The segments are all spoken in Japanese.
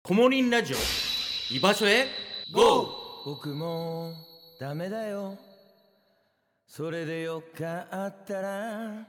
コモリンラジオ居場所へ GO！ 僕もダメだよ、それでよかったら。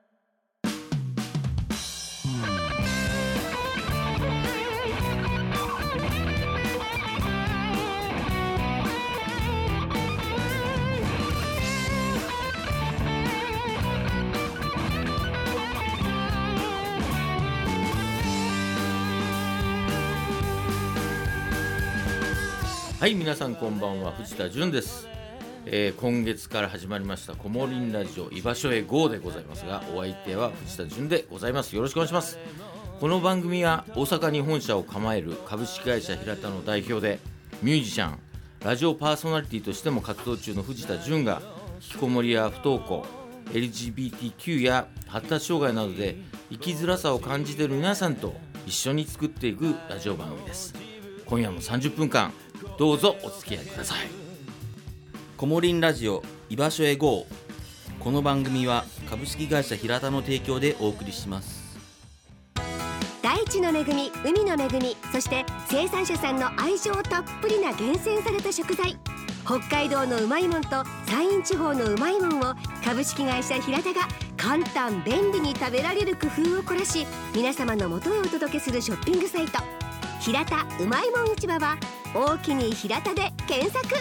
はい、皆さんこんばんは、藤田純です。今月から始まりましたコモリンラジオ居場所へ GO でございますが、お相手は藤田純でございます。よろしくお願いします。この番組は大阪に本社を構える株式会社平田の代表でミュージシャン、ラジオパーソナリティとしても活動中の藤田純が、引きこもりや不登校、 LGBTQ や発達障害などで生きづらさを感じている皆さんと一緒に作っていくラジオ番組です。今夜も30分間どうぞお付き合いください。 コモリンラジオ居場所へ GO！ この番組は株式会社平田の提供でお送りします。 大地の恵み、海の恵み、そして生産者さんの愛情たっぷりな厳選された食材、北海道のうまいもんと山陰地方のうまいもんを株式会社平田が簡単便利に食べられる工夫を凝らし、皆様の元へお届けするショッピングサイト、平田うまいもん市場は大きに平田で検索。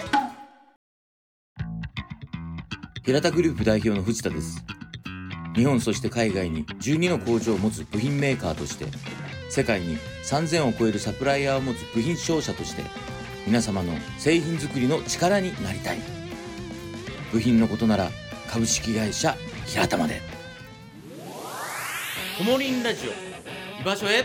平田グループ代表の藤田です。日本そして海外に12の工場を持つ部品メーカーとして、世界に3000を超えるサプライヤーを持つ部品商社として、皆様の製品作りの力になりたい。部品のことなら株式会社平田まで。コモリンラジオ居場所へ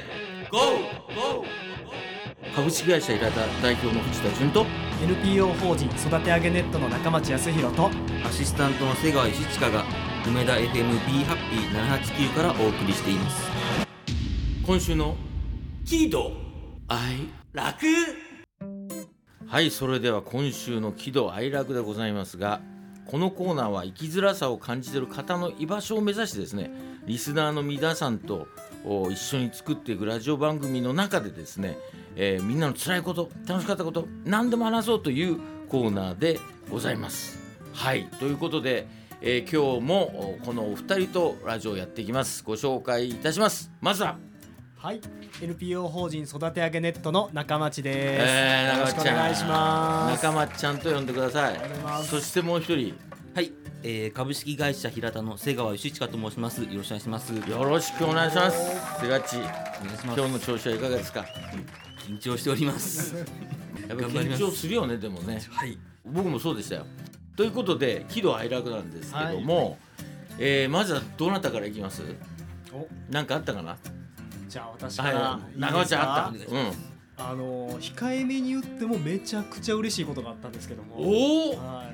GO！ 株式会社平田代表の藤田純と NPO 法人育て上げネットの中町康弘とアシスタントの瀬川石親が梅田 FM B ハッピー789からお送りしています。 今週の喜怒哀楽。はい、それでは今週の喜怒哀楽でございますが、このコーナーは生きづらさを感じている方の居場所を目指してですね、リスナーの皆さんと一緒に作っていくラジオ番組の中でですね、みんなの辛いこと、楽しかったこと、何でも話そうというコーナーでございます。はい、ということで、今日もこのお二人とラジオをやっていきます。ご紹介いたします。まずははい、NPO 法人育て上げネットの中町です。よろしくお中町ちゃん、 願いします。 中町ちゃんと呼んでください。 ありがとうございます。 そしてもう一人、 はい、株式会社平田の瀬川石親と申します。よろしくお願いします。 よろしくお願いします。せがち、 お願いします。 今日の調子はいかがですか？ 緊張しておりますやっぱり頑張ります緊張するよね。でもね、 はい、 僕もそうでしたよ。ということで喜怒哀楽なんですけども、まずはどなたからいきます？ お、 なんかあったかな？ じゃあ私からいいですか？ 中町ちゃんあった。 控えめに言ってもめちゃくちゃ嬉しいことがあったんですけども、 おお、 はい、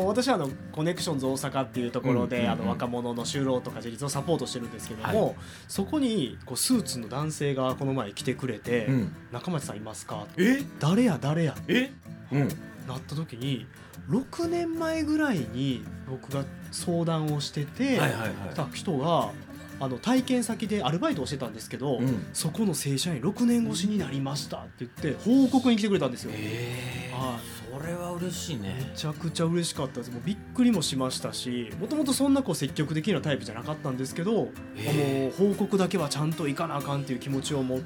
私はコネクションズ大阪っていうところで、若者の就労とか自立をサポートしてるんですけども、そこにスーツの男性がこの前来てくれて、中町さんいますか？誰やなった時に、6年前ぐらいに僕が相談をしてて、来た人が体験先でアルバイトをしてたんですけど、そこの正社員6年越しになりましたって言って報告に来てくれたんですよ。 それは嬉しいね。 めちゃくちゃ嬉しかったです。もうびっくりもしましたし、もともとそんな積極的なタイプじゃなかったんですけど、もう報告だけはちゃんと行かなあかんっていう気持ちを持って、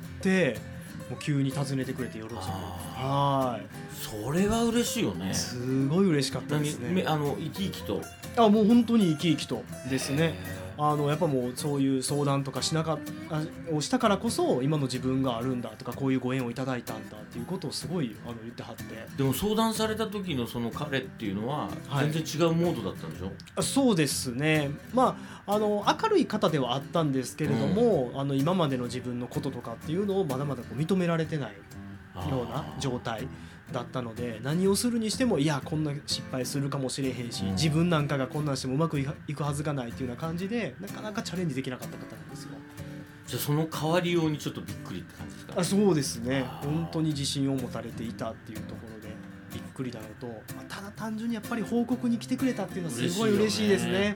もう急に訪ねてくれてよろしく。 それは嬉しいよね。 すごい嬉しかったですね。 生き生きと、 もう本当に生き生きとですね。やっぱもうそういう相談とかをしたからこそ今の自分があるんだとか、こういうご縁をいただいたんだっていうことをすごい言ってはって。 でも相談された時のその彼っていうのは全然違うモードだったんでしょ？ そうですね。明るい方ではあったんですけれども、今までの自分のこととかっていうのをまだまだ認められてないような状態だったので、何をするにしても、いやこんな失敗するかもしれへんし、自分なんかがこんなんしてもうまくいくはずがないっていうような感じで、なかなかチャレンジできなかった方なんですよ。 じゃあその変わりようにちょっとびっくりって感じですか？ そうですね。本当に自信を持たれていたっていうところでびっくりなのと、ただ単純にやっぱり報告に来てくれたっていうのはすごい嬉しいですね。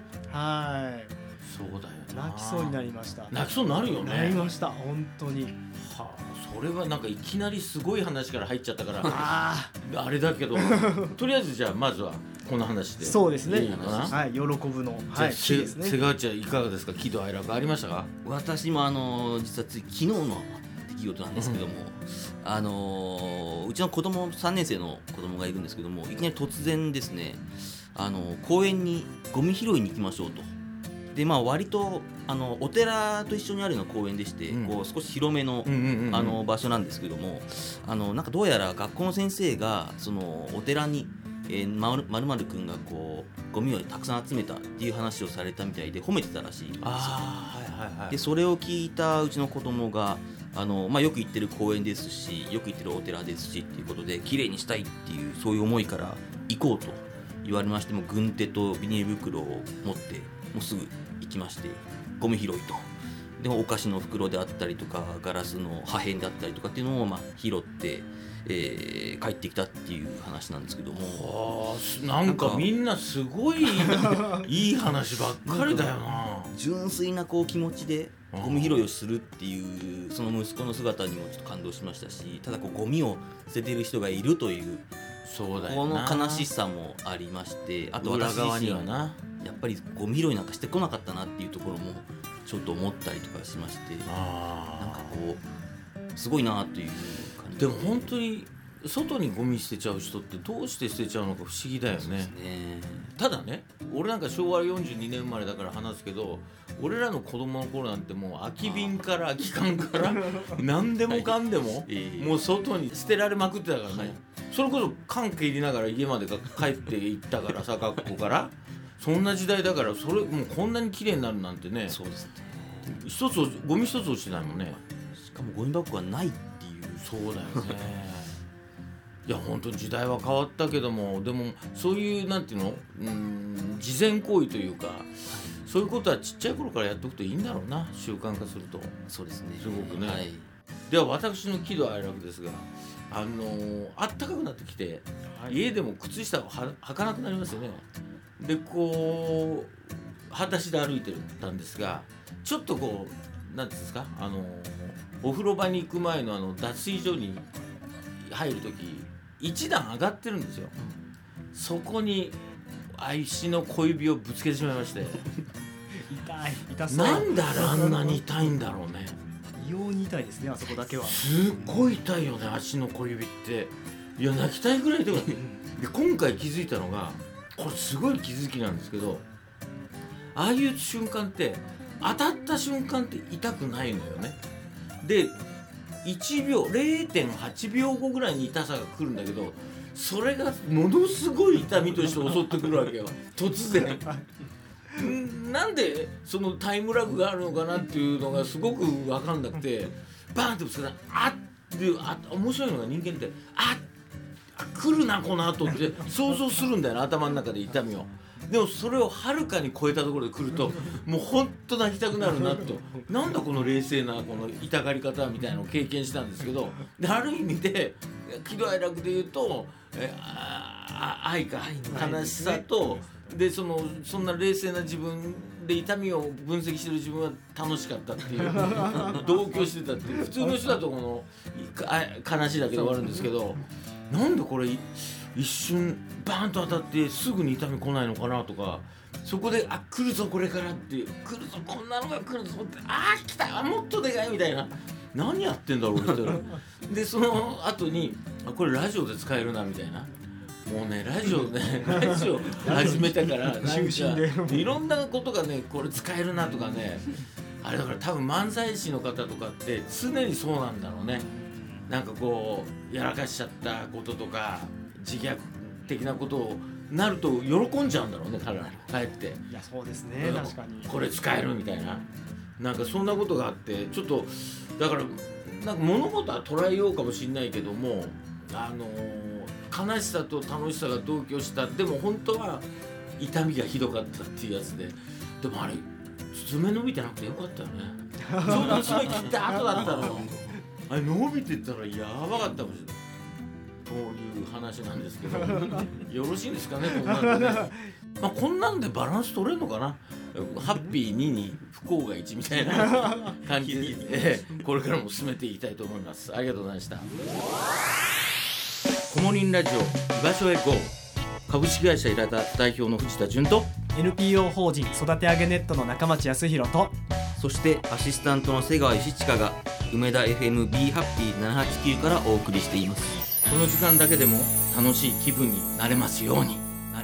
そうだよな。 泣きそうになりました。 泣きそうになるよね。 なりました本当に。 それはなんかいきなりすごい話から入っちゃったからああれだけどとりあえずじゃあまずはこの話でそうですねいいのかな。 はい、喜ぶの、 じゃあはい、キーですね。 瀬川ちゃんいかがですか。喜怒哀楽ありましたか。 私も実は昨日の出来事なんですけども、うちの子供3年生の子供がいるんですけども、いきなり突然ですね、公園にゴミ拾いに行きましょうと。で割とお寺と一緒にあるような公園でして、こう少し広めの、場所なんですけども、なんかどうやら学校の先生がそのお寺に〇〇くんがこうゴミをたくさん集めたっていう話をされたみたいで褒めてたらしいんですよ。でそれを聞いたうちの子供がよく行ってる公園ですし、よく行ってるお寺ですしっていうことで綺麗にしたいっていうそういう思いから行こうと言われまして、も軍手とビニール袋を持ってもうすぐ行きまして、ゴミ拾いと。でお菓子の袋であったりとかガラスの破片であったりとかっていうのを拾って、帰ってきたっていう話なんですけども、 なんかみんなすごいいい話ばっかりだよな。 純粋なこう気持ちでゴミ拾いをするっていうその息子の姿にもちょっと感動しましたし、ただこうゴミを捨ててる人がいるというそうだこよな。 の悲しさもありまして、あと裏私側自身にはな。 やっぱりゴミ拾いなんかしてこなかったなっていうところもちょっと思ったりとかしまして、なんかこうすごいなという感じでも本当に外にゴミ捨てちゃう人ってどうして捨てちゃうのか不思議だよね。ただね、俺なんか昭和42年生まれだから話すけど、俺らの子供の頃なんてもう空き瓶から空き缶から何でもかんでももう外に捨てられまくってたからね、それこそ缶蹴りながら家まで帰って行ったからさ、学校からそんな時代だから、それもうこんなに綺麗になるなんてね。 そうですね。 ゴミ一つ落ちてないもんね。 しかもゴミ箱がないっていう。 そうだよねいや本当に時代は変わったけども、でもそういうなんていうの、慈善行為というか、そういうことはちっちゃい頃からやっておくといいんだろうな、習慣化すると。 そうですね。 すごくね、 はい、 では私の喜怒哀楽ですが、あったかくなってきて、家でも靴下を履かなくなりますよね。でこう裸足で歩いてたんですが、ちょっとこうなんていうんですか、お風呂場に行く前の脱衣所に入るとき一段上がってるんですよ。そこに愛しの小指をぶつけてしまいまして痛そう。 なんであんなに痛いんだろうね。 異様に痛いですね、あそこだけは。 すっごい痛いよね、足の小指って。いや泣きたいぐらい痛くてで今回気づいたのが、これすごい気づきなんですけど、ああいう瞬間って当たった瞬間って痛くないのよね。で1秒 0.8 秒後ぐらいに痛さが来るんだけど、それがものすごい痛みとして襲ってくるわけよ突然なんでそのタイムラグがあるのかなっていうのがすごく分かんなくて、バーンってぶつけたら面白いのが、人間って来るなこの後って想像するんだよな、頭の中で痛みを。でもそれをはるかに超えたところで来るともうほんと泣きたくなるなと、なんだこの冷静なこの痛がり方みたいなのを経験したんですけど、である意味で喜怒哀楽で言うと愛か悲しさと、でそんな冷静な自分で痛みを分析してる自分は楽しかったっていう同居してたっていう。普通の人だとこの悲しいだけで終わるんですけど、なんでこれ一瞬バーンと当たってすぐに痛み来ないのかなとか、そこで来るぞこれからっていう、来るぞこんなのが来るぞって、来たもっとでかいみたいな、何やってんだろうってでその後にこれラジオで使えるなみたいな。もうねラジオ始めたからなんかいろんなことがねこれ使えるなとかね、あれだから多分漫才師の方とかって常にそうなんだろうね。なんかこうやらかしちゃったこととか自虐的なことをなると喜んじゃうんだろうね、彼ら帰って。 いやそうですね、確かにこれ使えるみたいな、なんかそんなことがあって、ちょっとだからなんか物事は捉えようかもしれないけども、悲しさと楽しさが同居した。でも本当は痛みがひどかったっていうやつで、でもあれ爪伸びてなくてよかったよねちょうど爪切った後だったのよあれ伸びてたらやばかったかもしれない。こういう話なんですけどよろしいんですかね、こんなんでねこんなんでバランス取れるのかな。 ハッピー2に不幸が1みたいな感じで、これからも進めていきたいと思います。ありがとうございました。コモリンラジオ居場所へ GO、 株式会社イラダ代表の藤田純と NPO 法人育て上げネットの中町康弘と、 そしてアシスタントの瀬川義親が梅田 FM B ハッピー789からお送りしています。 この時間だけでも楽しい気分になれますように、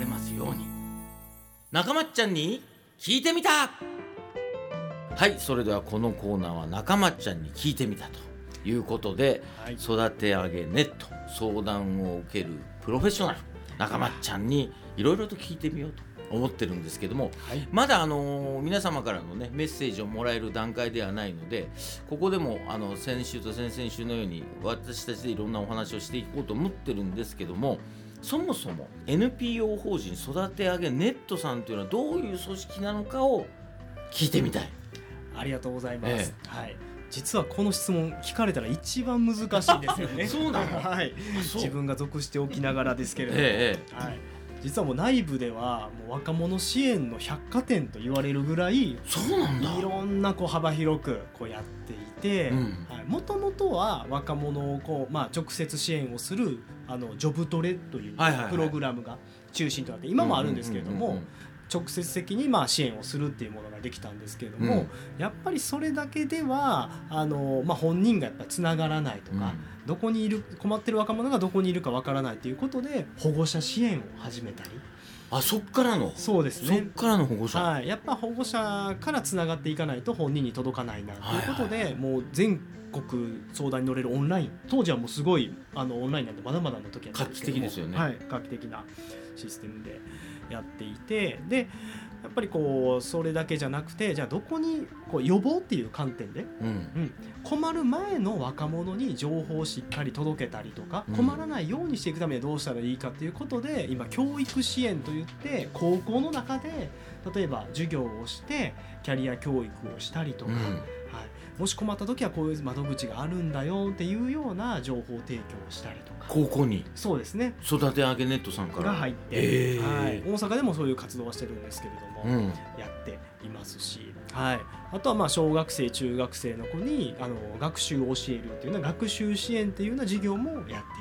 中町ちゃんに聞いてみた。はい、それではこのコーナーは中町ちゃんに聞いてみたということで、はい、育て上げネット相談を受けるプロフェッショナル中町ちゃんにいろいろと聞いてみようと思ってるんですけども、はい、まだ皆様からのねメッセージをもらえる段階ではないので、ここでも先週と先々週のように私たちでいろんなお話をしていこうと思ってるんですけども、そもそも NPO 法人育て上げネットさんというのはどういう組織なのかを聞いてみたい。 ありがとうございます、はい、実はこの質問聞かれたら一番難しいですよねそうなの、 はい、自分が属しておきながらですけれども、はい、実はもう内部ではもう若者支援の百貨店と言われるぐらい、 そうなんだ、 いろんな幅広くやっていて、もともとは若者を直接支援をするジョブトレというプログラムが中心となって、今もあるんですけれども、直接的に支援をするっていうものができたんですけれども、やっぱりそれだけでは本人がやっぱりつながらないとか、どこにいる困ってる若者がどこにいるかわからないということで保護者支援を始めたり。 そっからの、 そうですね、 そっからの保護者、 はい、やっぱ保護者からつながっていかないと本人に届かないなということで、もう全国相談に乗れるオンライン、当時はもうすごいオンラインなんでまだまだの時なんですけども、 画期的ですよね、 はい、画期的なシステムでやっていて、でやっぱりそれだけじゃなくて、じゃあどこに予防っていう観点で、困る前の若者に情報をしっかり届けたりとか、困らないようにしていくためにはどうしたらいいかということで、今教育支援といって高校の中で例えば授業をしてキャリア教育をしたりとか、もし困った時はこういう窓口があるんだよっていうような情報提供をしたりとか、 高校に、 そうですね、 育て上げネットさんからが入って、はい、大阪でもそういう活動はしてるんですけれども、やっていますし、はい、あとは小学生中学生の子に学習を教えるっていうような学習支援っていうような授業もやっています。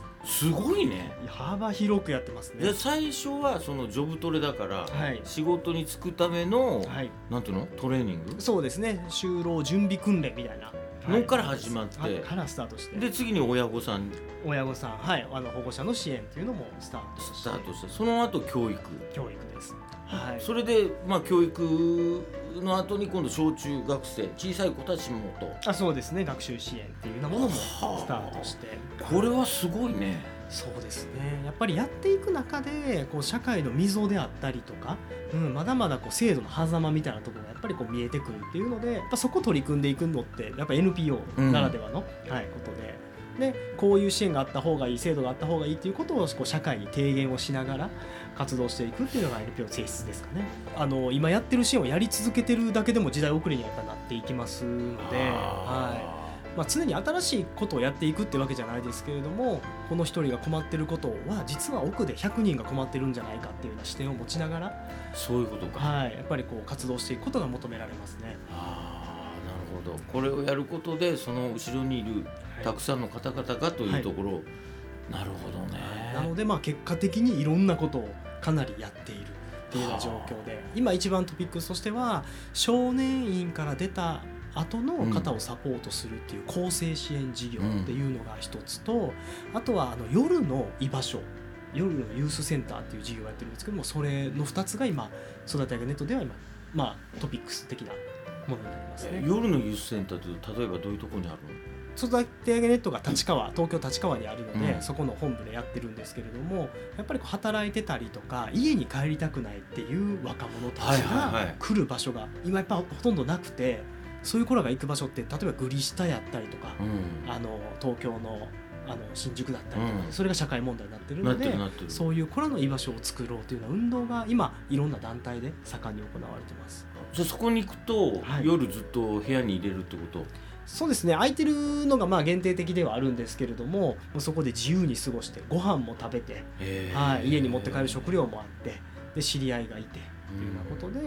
すごいね、 幅広くやってますね。 で最初はそのジョブトレだから、仕事に就くための、なんていうのトレーニング、 そうですね、就労準備訓練みたいなのから始まって、 からスタートして、 で次に親御さん、 はい、保護者の支援っていうのもスタートして、 その後教育です、はい、 それで、教育の後に今度小中学生小さい子たちもと、 そうですね、学習支援っていうようなものもスタートして、 これはすごいね。 そうですね、やっぱりやっていく中で社会の溝であったりとか、まだまだ制度の狭間みたいなところがやっぱり見えてくるっていうので、やっぱそこ取り組んでいくのってやっぱ NPO ならではの、ことで、こういう支援があった方がいい、制度があった方がいいっていうことを社会に提言をしながら活動していくっていうのが NPO の性質ですかね。今やってる支援をやり続けてるだけでも時代遅れにはやっぱなっていきますので、常に新しいことをやっていくってわけじゃないですけれども、この一人が困ってることは実は奥で100人が困ってるんじゃないかっていうような視点を持ちながら、 そういうことか、 やっぱり活動していくことが求められますね。 なるほど、これをやることでその後ろにいるたくさんの方々がというところ、なるほどね。 なので結果的にいろんなことをかなりやっているっていうような状況で、今一番トピックスとしては少年院から出た後の方をサポートするっていう更生支援事業っていうのが一つと、あとは夜の居場所、夜のユースセンターっていう事業をやってるんですけども、それの2つが今育て上げネットでは今、トピックス的なものになりますね。 夜のユースセンターって例えばどういうところにあるの？ 育て上げネットが東京立川にあるので、そこの本部でやってるんですけれども、やっぱり働いてたりとか家に帰りたくないっていう若者たちが来る場所が今やっぱほとんどなくて、そういう子らが行く場所って例えばグリ下やったりとか、東京の新宿だったりとか、それが社会問題になってるので、そういう子らの居場所を作ろうというような運動が今いろんな団体で盛んに行われています。 じゃあそこに行くと、夜ずっと部屋に入れるってこと？ そうですね、空いてるのが限定的ではあるんですけれども、そこで自由に過ごしてご飯も食べて、家に持って帰る食料もあって、で知り合いがいてというようなことで、や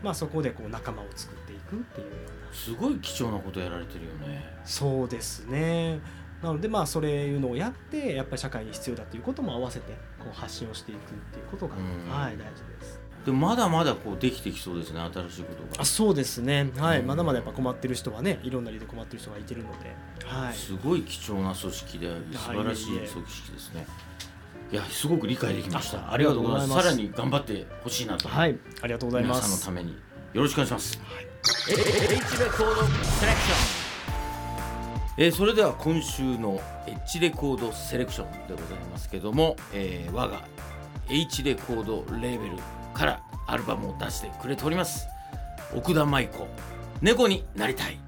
そこでこう仲間を作っていくっていうような。 すごい貴重なことやられてるよね。 そうですね。なのでそういうのをやってやっぱり社会に必要だということも合わせてこう発信をしていくっていうことが、大事です。 でもまだまだこうできてきそうですね、新しいことが。 そうですね、まだまだやっぱ困ってる人はね、いろんな理由で困ってる人がいてるので、 すごい貴重な組織で素晴らしい組織ですね。いや、すごく理解できました。ありがとうございます。さらに頑張ってほしいなと。 ありがとうございます。 皆さんのためによろしくお願いします。H レコードセレクション。それでは今週の H レコードセレクションでございますけども、我が H レコードレーベルからアルバムを出してくれております奥田舞子、猫になりたい。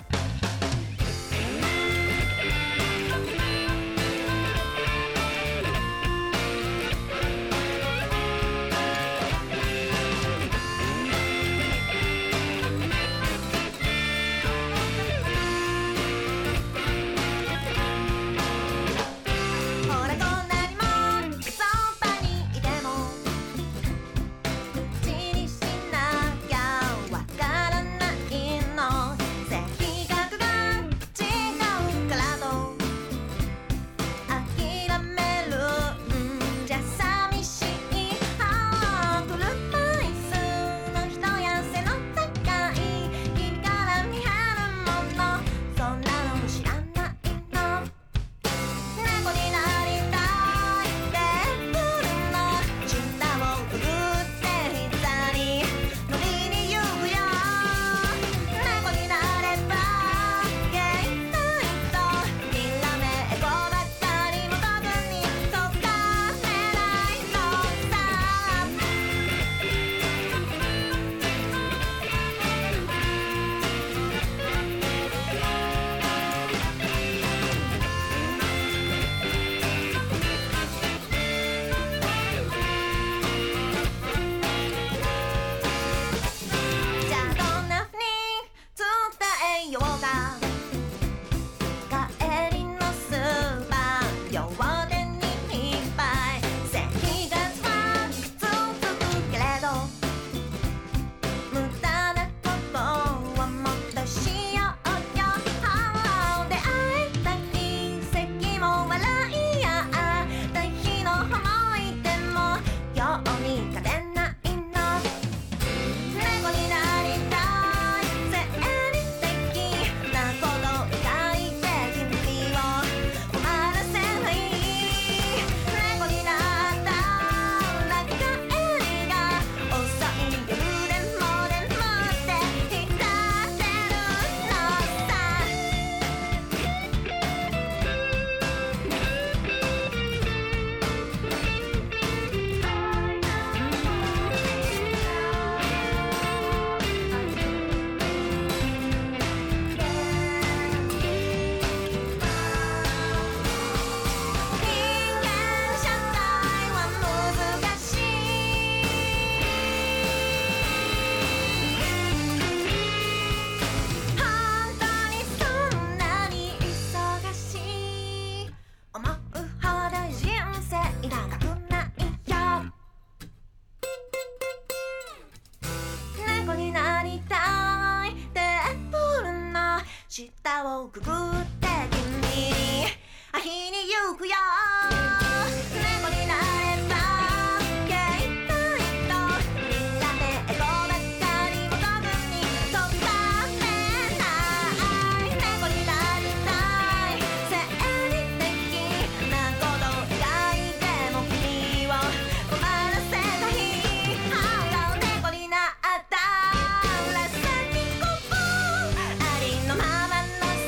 下をくぐって君に会いに行くよ。猫になればケイトイとみんなでエゴばっかりも特に飛ばせない猫になりたい。生理的なこと以外でも君を困らせたい。猫になったら先ここありのまま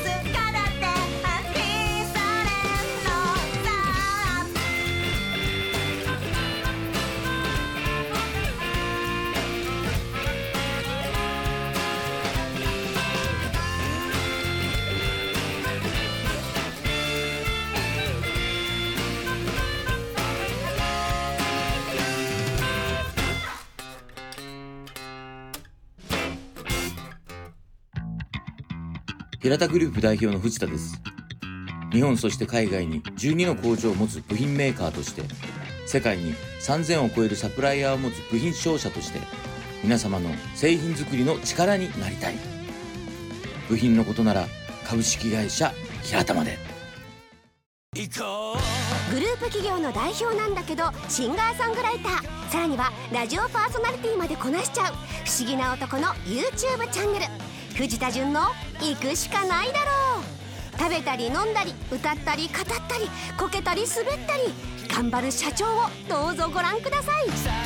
平田グループ代表の藤田です。日本そして海外に12の工場を持つ部品メーカーとして、世界に3000を超えるサプライヤーを持つ部品商社として、 皆様の製品作りの力になりたい。部品のことなら株式会社平玉で。 グループ企業の代表なんだけどシンガーソングライター、さらにはラジオパーソナリティまでこなしちゃう不思議な男の YouTube チャンネル、藤田純の行くしかないだろう。食べたり飲んだり歌ったり語ったりこけたり滑ったり頑張る社長をどうぞご覧ください。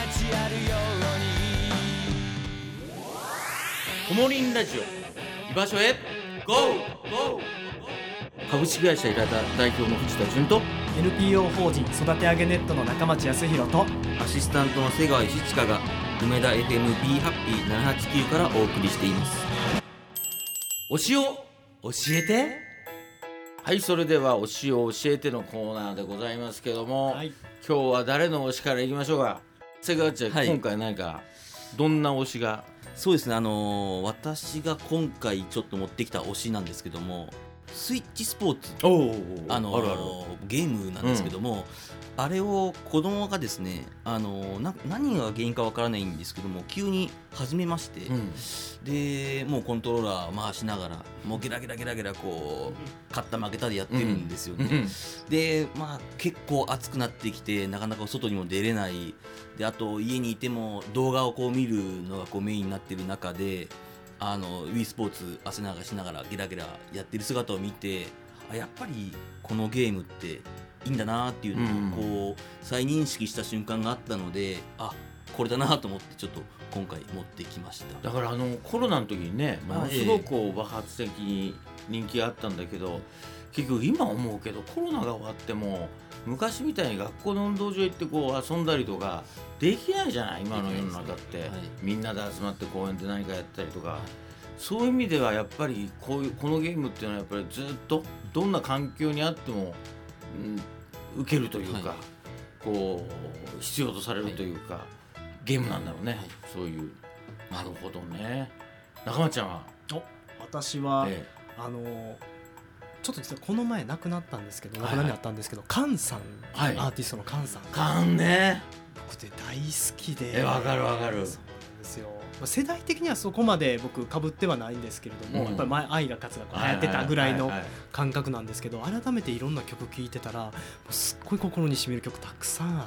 コモリンラジオ居場所へ GO！ 株式会社平田代表の藤田純と NPO 法人育て上げネットの中町康弘とアシスタントの瀬川石親が梅田 FM B ハッピー789からお送りしています。 推しを教えて。はい、それでは推しを教えてのコーナーでございますけども、 はい、 今日は誰の推しからいきましょうか。瀬川ちゃん、 はい、 今回何かどんな推しが。 そうですね、私が今回ちょっと持ってきた推しなんですけども、スイッチスポーツ、 あるゲームなんですけども、あれを子供がですね、何が原因かわからないんですけども急に始めまして、でもうコントローラー回しながらもうゲラゲラゲラゲラこう勝った負けたでやってるんですよね。で結構暑くなってきてなかなか外にも出れない。であと家にいても動画をこう見るのがこうメインになってる中でWii スポーツ汗流しながらゲラゲラやってる姿を見て、やっぱりこのゲームっていいんだなっていうのをこう再認識した瞬間があったので、これだなと思ってちょっと今回持ってきました。 だからコロナの時にねものすごくこう爆発的に人気があったんだけど、結局今思うけどコロナが終わっても昔みたいに学校の運動場行ってこう遊んだりとかできないじゃない今の世の中って、みんなで集まって公園で何かやったりとか、そういう意味ではやっぱりこのゲームっていうのはやっぱりずっとどんな環境にあっても、受けるというか、こう必要とされるというか、ゲームなんだろうね、そういう。なるほどね。中間ちゃんは。 私は、ちょっと実はこの前亡くなったんですけど、亡くなりあったんですけど、カンさん、アーティストのカンさん、 カンね、 僕で大好きで。 わかる。 そうなんですよ。世代的にはそこまで僕被ってはないんですけれども、やっぱり愛が勝つが流行ってたぐらいの感覚なんですけど、改めていろんな曲聴いてたらすっごい心にしみる曲たくさんあって、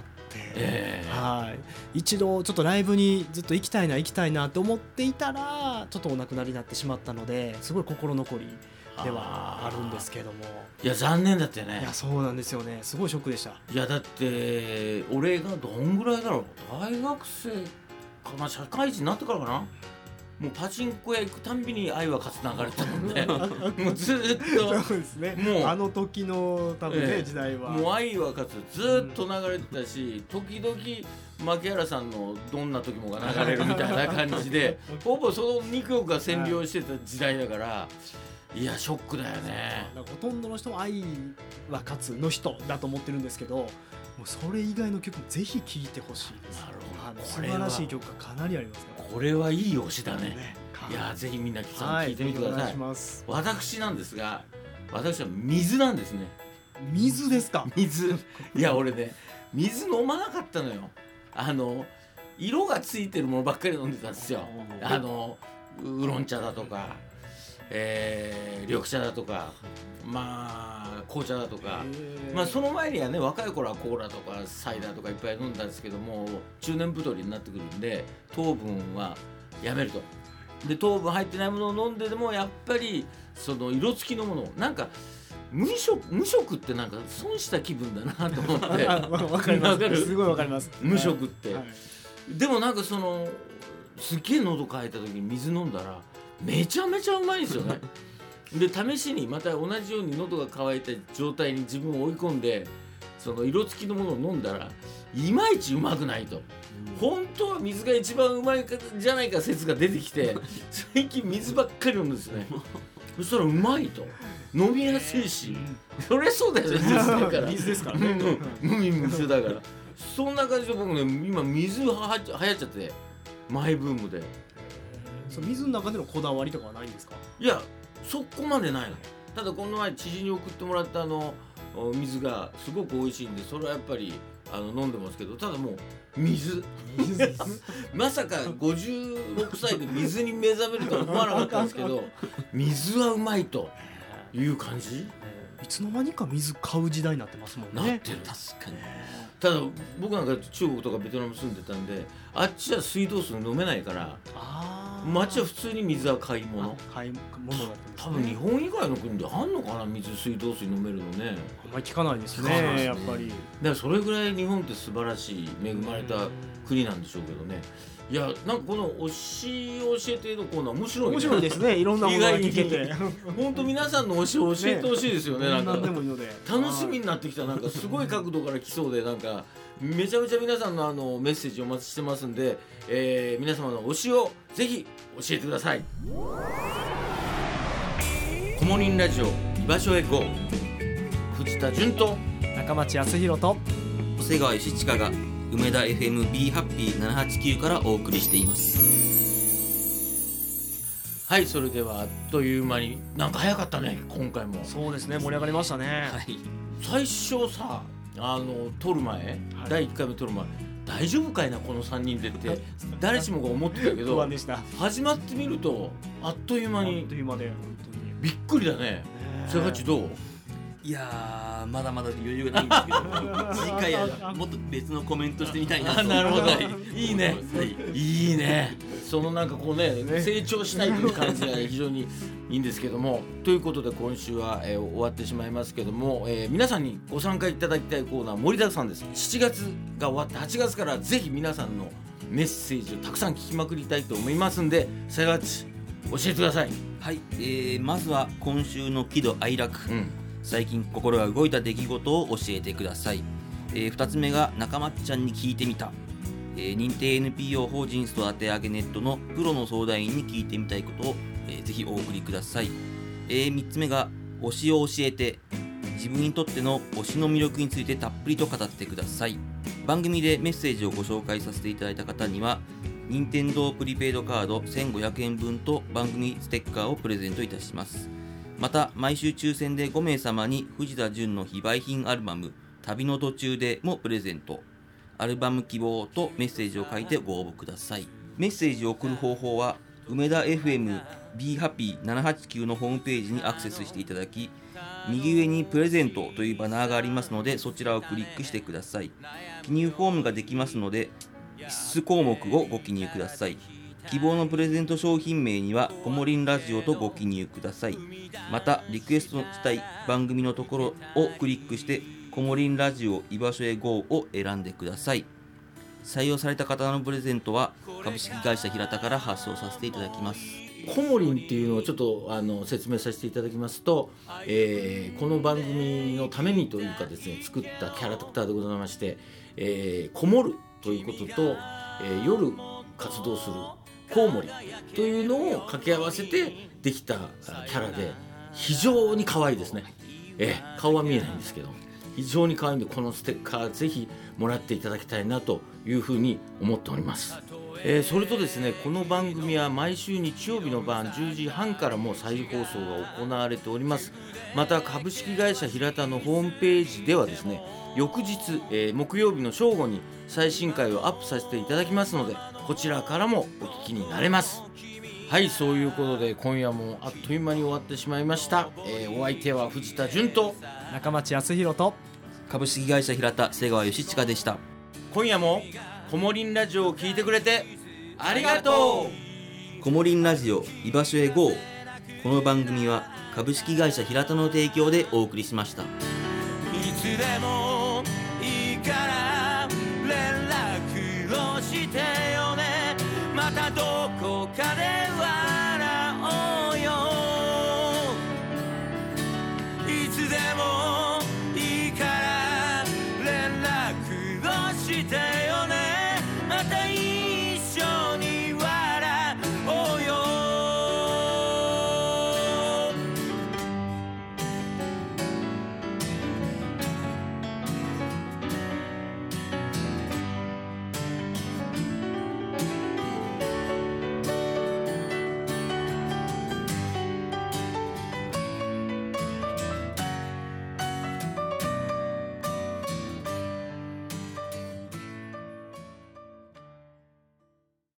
一度ちょっとライブにずっと行きたいなって思っていたらちょっとお亡くなりになってしまったので、すごい心残りではあるんですけども。 いや残念だってね。 いやそうなんですよね。すごいショックでした。 いやだって俺がどんぐらいだろう、大学生かな、社会人になってからかな、もうパチンコ屋行くたんびに愛は勝つ流れてたもんねもうずっとそうですね、 もうあの時の多分ね、時代はもう愛は勝つずっと流れてたし、時々牧原さんのどんな時もが流れるみたいな感じでほぼその2曲が占領してた時代だから、いやショックだよね。 ほとんどの人は愛は勝つの人だと思ってるんですけど、もうそれ以外の曲もぜひ聴いてほしいです。 なるほど。 素晴らしい曲がかなりありますから。 これはいい推しだね。いやぜひみんな聞いてみてください。私なんですが、私は水なんですね。 水ですか？ 水。いや俺ね水飲まなかったのよ。色がついてるものばっかり飲んでたんですよ。ウーロン茶だとか、緑茶だとか、紅茶だとか、その前にはね若い頃はコーラとかサイダーとかいっぱい飲んだんですけども、中年太りになってくるんで糖分はやめると。で糖分入ってないものを飲んででもやっぱりその色付きのもの、なんか無色ってなんか損した気分だなと思ってわかります。すごいわかります。 無色って、でもなんかそのすっげえ喉乾いた時に水飲んだらめちゃめちゃうまいんですよねで試しにまた同じように喉が渇いた状態に自分を追い込んで、その色付きのものを飲んだらいまいちうまくないと、本当は水が一番うまいかじゃないか説が出てきて最近水ばっかり飲むんですねそしたらうまいと、飲みやすいし、そりゃそうだよね、 水ですからね水だからそんな感じで僕ね今水流行っちゃってマイブームで。 水の中でのこだわりとかはないんですか？ いやそこまでないの。ただこの前知人に送ってもらった水がすごく美味しいんで、それはやっぱり飲んでますけど、ただもう水まさか56歳で水に目覚めるとは思わなかったんですけど水はうまいという感じ。 いつの間にか水買う時代になってますもんね。 なってる。 確かに。 ただ僕なんか中国とかベトナム住んでたんで、あっちは水道水飲めないから、街は普通に水は買い物。 買い物だったんですね。 多分日本以外の国であんのかな、水道水飲めるのね。 あんまり聞かないです聞かないですねね、やっぱり。 だからそれぐらい日本って素晴らしい恵まれた国なんでしょうけどね。いや、なんかこの推しを教えてのコーナー面白いね。 面白いですね、いろんなものが聞けて。 本当皆さんの推しを教えてほしいですよね。なんか何でもいいので楽しみになってきた。なんかすごい角度から来そうで、なんかめちゃめちゃ皆さんのメッセージお待ちしてますんで、皆様の推しをぜひ教えてください。コモリンラジオ居場所へ GO。 藤田純と中町康弘と長谷川義親が梅田 FMB ハッピー789からお送りしています。 はい、それではあっという間に、なんか早かったね今回も。 そうですね、盛り上がりましたね。 はい。 最初さ、撮る前、第1回目撮る前、大丈夫かいなこの3人でって誰しもが思ってたけ不ど安でした。 始まってみるとあっという間あっにという間で本当にびっくりだね。それがちどう？ いやー、まだまだ余裕がないんですけど次回はもっと別のコメントしてみたいなと。 なるほど、 はいいいね、いいね。そのなんかこうね、成長したいという感じが非常にいいんですけども、ということで今週は、終わってしまいますけども、皆さんにご参加いただきたいコーナー盛りだくさんです。7月が終わって8月からぜひ皆さんのメッセージをたくさん聞きまくりたいと思いますんで、さやがち教えてください。 はい、まずは今週の喜怒哀楽、最近心が動いた出来事を教えてください。2つ目が中松ちゃんに聞いてみた、認定 NPO 法人育て上げネットのプロの相談員に聞いてみたいことを、ぜひお送りください。3つ目が推しを教えて、自分にとっての推しの魅力についてたっぷりと語ってください。番組でメッセージをご紹介させていただいた方には任天堂プリペイドカード1500円分と番組ステッカーをプレゼントいたします。また毎週抽選で5名様に藤田純の非売品アルバム旅の途中でもプレゼント。アルバム希望とメッセージを書いてご応募ください。メッセージを送る方法は梅田 FM B ハッピー789のホームページにアクセスしていただき、右上にプレゼントというバナーがありますので、そちらをクリックしてください。記入フォームができますので必須項目をご記入ください。希望のプレゼント商品名にはコモリンラジオとご記入ください。またリクエストしたい番組のところをクリックしてコモリンラジオ居場所へ GO を選んでください。採用された方のプレゼントは株式会社平田から発送させていただきます。 コモリンっていうのをちょっと説明させていただきますと、この番組のためにというかですね、作ったキャラクターでございまして、こもるということと、夜活動するコウモリというのを掛け合わせてできたキャラで非常に可愛いですね。顔は見えないんですけど非常に可愛いんで、このステッカーぜひもらっていただきたいなというふうに思っております。それとですね、この番組は毎週日曜日の晩10時半からも再放送が行われております。また株式会社平田のホームページではですね、翌日、木曜日の正午に最新回をアップさせていただきますので、こちらからもお聞きになれます。はい、そういうことで今夜もあっという間に終わってしまいました。お相手は藤田純と中町康弘と株式会社平田瀬川義親でした。 今夜もコモリンラジオを聞いてくれてありがとう。 コモリンラジオ居場所へ GO。 この番組は株式会社平田の提供でお送りしました。 いつでもいいから